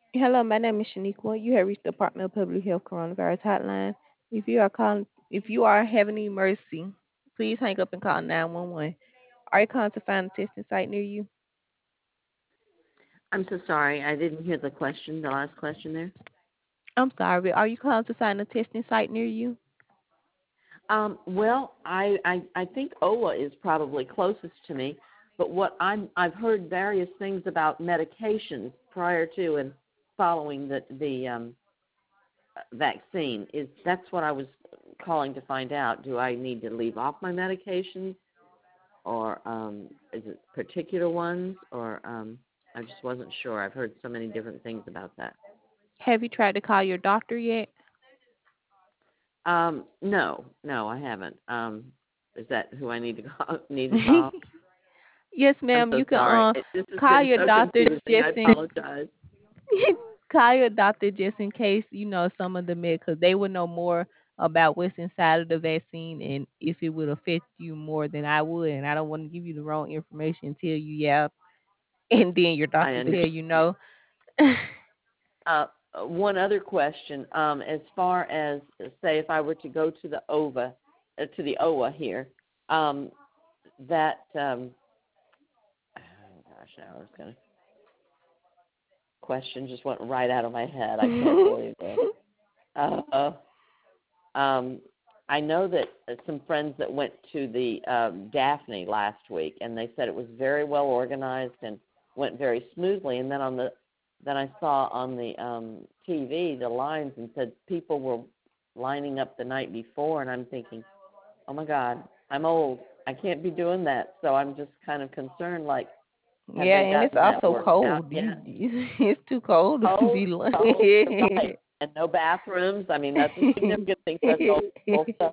Hello, my name is Shaniqua. You have reached the Department of Public Health Coronavirus Hotline. If you are having an emergency, please hang up and call 911. Are you calling to find a testing site near you? I'm so sorry. I didn't hear the last question there. I'm sorry. Are you calling to find a testing site near you? Well, I think OLA is probably closest to me, but I've heard various things about medications prior to and following the vaccine. That's what I was calling to find out. Do I need to leave off my medications, or is it particular ones, or I just wasn't sure. I've heard so many different things about that. Have you tried to call your doctor yet? No, no, I haven't. Is that who I need to call? Need to call? Yes, I'm ma'am. so You can sorry. This has call been your so doctor confusing. I just in apologize. call your doctor just in case some of the because they would know more about what's inside of the vaccine and if it would affect you more than I would. And I don't want to give you the wrong information and tell you yeah, and then your I doctor tell understand. you no. One other question. As far as say, if I were to go to the to the OA here, that oh gosh, I was going to question just went right out of my head. I can't believe it. Uh, um, I know that some friends that went to the Daphne last week, and they said it was very well organized and went very smoothly. And then I saw on the TV the lines and said people were lining up the night before, and I'm thinking, oh my God, I'm old. I can't be doing that. So I'm just kind of concerned. Like, have Yeah, they and it's gotten that also worked out cold. yet? It's too cold to Cold, be cold, right? And no bathrooms. I mean, that's a significant thing for us old people. So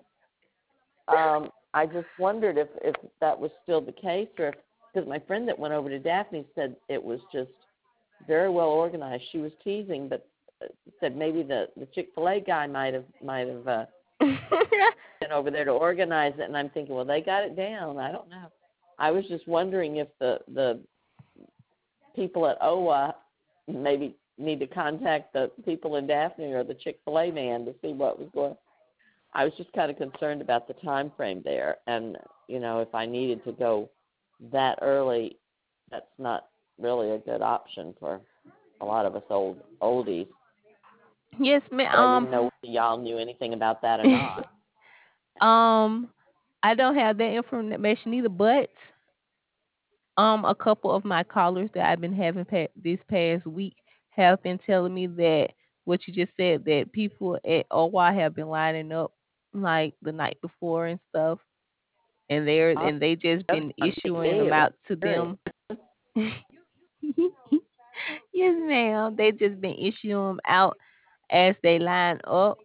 I just wondered if that was still the case, or if, because my friend that went over to Daphne said it was just very well organized. She was teasing, but said maybe the Chick-fil-A guy might have been over there to organize it. And I'm thinking, well, they got it down. I don't know. I was just wondering if the people at OWA maybe need to contact the people in Daphne or the Chick-fil-A man to see what was going. I was just kind of concerned about the time frame there, and if I needed to go that early, that's not really a good option for a lot of us oldies. Yes, But I ma'am. didn't know if y'all knew anything about that or not. I don't have that information either, but a couple of my callers that I've been having this past week have been telling me that what you just said, that people at OY have been lining up like the night before and stuff, and Oh, they just that's been on issuing TV. them It was out to scary. them. Yes, ma'am. They just been issuing them out as they line up.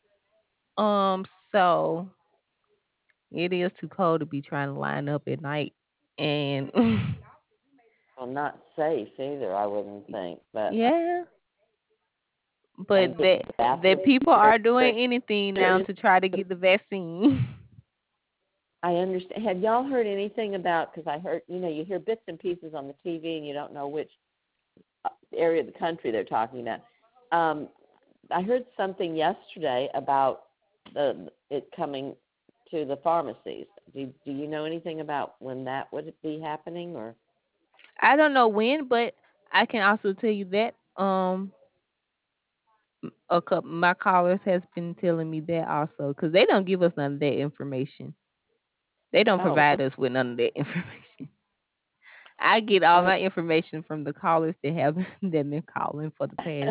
So it is too cold to be trying to line up at night, and Well, not safe either, I wouldn't think. But yeah, but and getting that to the bathroom people very, are very doing anything now serious. to try to get the vaccine. I understand. Have y'all heard anything about? Because I heard, you hear bits and pieces on the TV, and you don't know which area of the country they're talking about. Um, I heard something yesterday about it coming to the pharmacies. Do you know anything about when that would be happening? Or I don't know when, but I can also tell you that a couple my callers has been telling me that also because they don't give us none of that information. They don't oh, provide okay. us with none of that information. I get all Oh, my information from the callers that have that been calling for the past.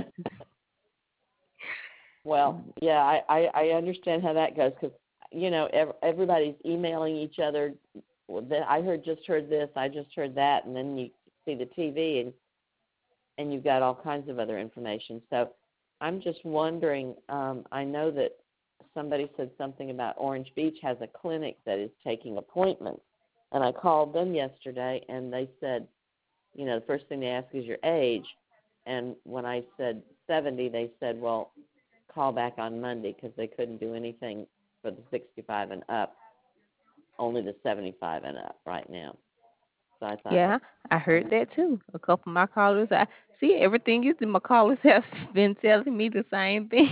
well, yeah, I understand how that goes because everybody's emailing each other. Well, I just heard this, I just heard that, and then you see the TV and you've got all kinds of other information. So I'm just wondering, I know that somebody said something about Orange Beach has a clinic that is taking appointments. And I called them yesterday, and they said, the first thing they ask is your age. And when I said 70, they said, well, call back on Monday because they couldn't do anything for the 65 and up, only the 75 and up right now. So I thought, Yeah, I heard uh, that too. A couple of my callers, I see everything you my callers have been telling me the same thing.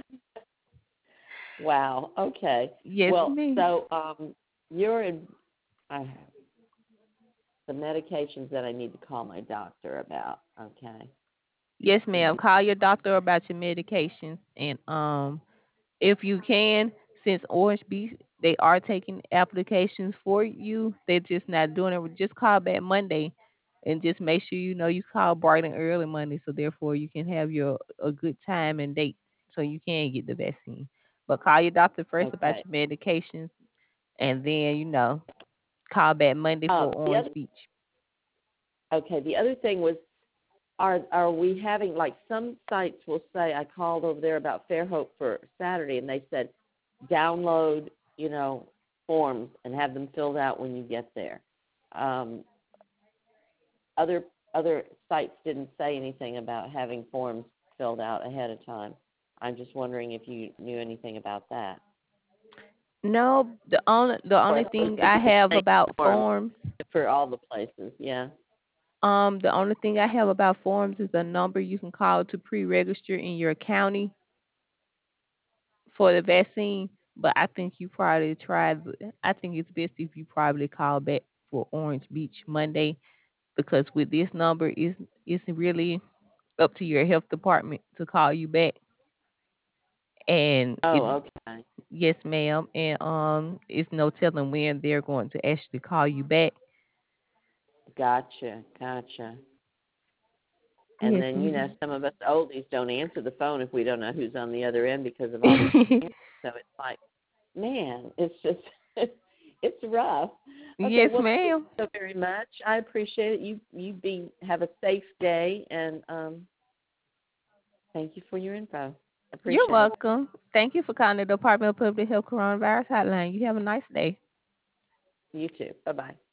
wow. Okay. Yes, Well, ma'am. so you're in. I have the medications that I need to call my doctor about. Okay. Yes, ma'am. Call your doctor about your medications, and if you can, since Orange Beach they are taking applications for you, they're just not doing it. Just call back Monday, and just make sure you call bright and early Monday, so therefore you can have your a good time and date, so you can get the vaccine. But call your doctor first about Okay. your medications, and then call back Monday for The Orange other. Beach. Okay. The other thing was, are we having, like, some sites will say, I called over there about Fairhope for Saturday, and they said download, forms and have them filled out when you get there. Um, other sites didn't say anything about having forms filled out ahead of time. I'm just wondering if you knew anything about that. No, the only Or if thing it I was the have same about form forms. for all the places. Yeah. The only thing I have about forms is a number you can call to pre-register in your county for the vaccine. But I think you probably tried. I think it's best if you probably call back for Orange Beach Monday, because with this number, it's really up to your health department to call you back. And it Oh, okay. yes, ma'am. And it's no telling when they're going to actually call you back. Gotcha. Gotcha. And Yes, then, ma'am. some of us oldies don't answer the phone if we don't know who's on the other end because of all these scams. So it's like, man, it's just, it's rough. Okay, Yes, well, thank you ma'am. so very much. I appreciate it. Have a safe day, and thank you for your info. You're Appreciate it. welcome. Thank you for calling the Department of Public Health Coronavirus Hotline. You have a nice day. You too. Bye bye.